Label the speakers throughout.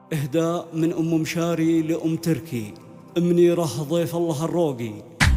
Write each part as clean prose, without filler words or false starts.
Speaker 1: إهداء من أم مشاري لأم تركي منيرة ضيف الله الروقي.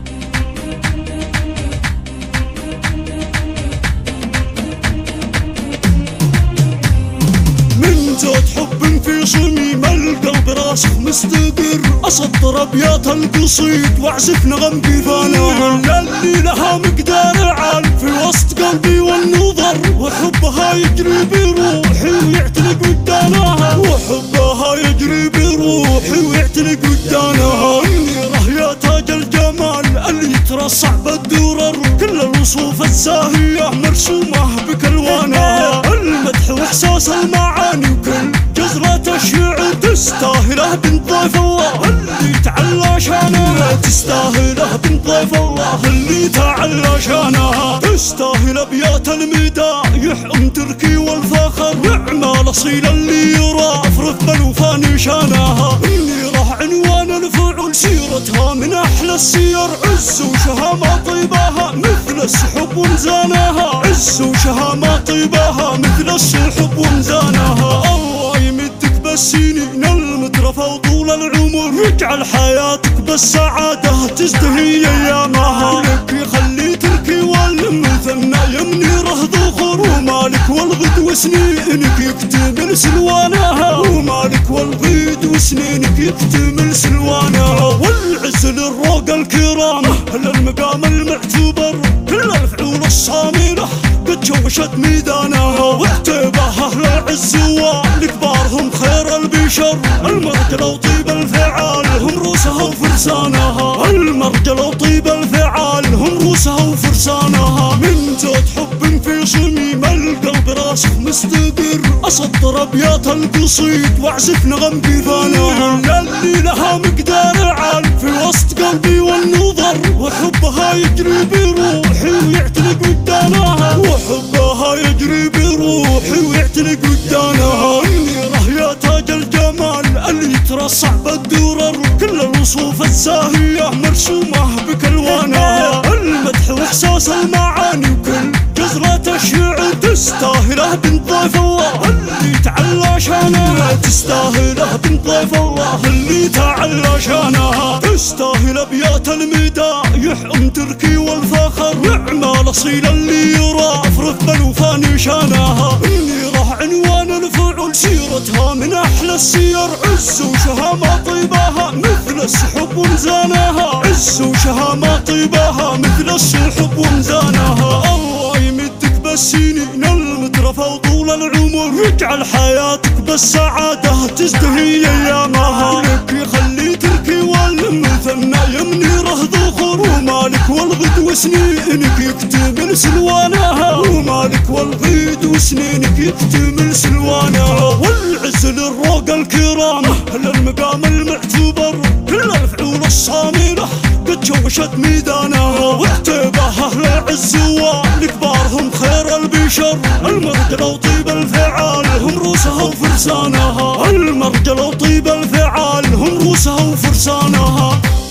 Speaker 2: من جود حب في صميم القلب راسخ مستقر، أسطر أبيات القصيد وأعزف نغم بفناها اللي لها مقدار عال في وسط قلبي والنظر، وحبها يجري بروحي ويعتلق ودانها، وحبها يجري بروحي ويعتلق ودانها. منيرة يا تاج الجمال اللي يترصع بالدرر، كل الوصوف الزاهية مرسومة بك ألوانها، المدح وإحساس المعاني وكل جزرة الشعر تستاهله بنت ضيف الله اللي تعلى شانها، تستاهله بنت ضيف الله اللي تعلى شانها، تستاهل أبيات المدايح أم تركي والفخر، وأعمال أصيل اللي يرى أفرف بالوفا نشانها. منيرة عنوان الفعل سيرتها من أحلى السير، عز وشهامة طيبها مثل السحب ومزانها، عز وشهامة طيبها مثل السحب ومزانها. الله يمدك بالسنين المترفة وطول العمر، يجعل حياتك بالسعادة تزدهي أيامها، لك يخلي تركي والمثنى يا منيرة ذخر، ومالك والغد وسنينك يكتمل سلوانها، ومالك والغد وسنينك يكتمل سلوانها. والعز للروق الكرام للمقام المعتبر، كل الفعول الصاملة قد شوشت ميدانها، واعتباها أهل العز والكبارهم خير البشر، المرجلة وطيب الفعال هم روسها وفرسانها، المرجلة وطيب الفعال هم روسها وفرسانها. من جود حب في صميم القلب راسخ مستقر، أسطر أبيات القصيد وأعزف نغم بفناها اللي لها مقدار عال في وسط قلبي والنظر، وحبها يجري بروحي ويعتلق ودانها، وحبها يجري بروحي ويعتلق ودانها. منيرة يا تاج الجمال اللي يترصع بالدرر، كل الوصوف الزاهية مرسومة بك ألوانها، المدح وإحساس المعاني وكل جزرة الشعر تستاهله بنت ضيف الله اللي تعلى شانها، تستاهله بنت ضيف الله اللي تعلى شانها، تستاهل أبيات المدايح أم تركي والفخر، وأعمال أصيل اللي يرى أفرف بالوفا نشانها. منيرة عنوان الفعل سيرتها من أحلى السير، عز وشهامة طيبها مثل السحب ومزانها، عز وشهامة طيبها مثل السحب ومزانها. الله يمدك بالسنين المترفة وطول العمر، يجعل حياتك بالسعادة تزدهي أيامها، لك يخلي تركي والمثنى يا منيرة ذخر، ومالك والغد وسنينك يكتمل سلوانها، ومالك والغد وسنينك يكتمل سلوانها. والعز للروق الكرام للمقام المعتبر، كل الفعول الصاملة قد شوشت ميدانها، واعتباها أهل العز والكبارهم خير البشر، المرجلة وطيب الفعال هم روسها وفرسانها، المرجلة وطيب الفعال هم روسها وفرسانها.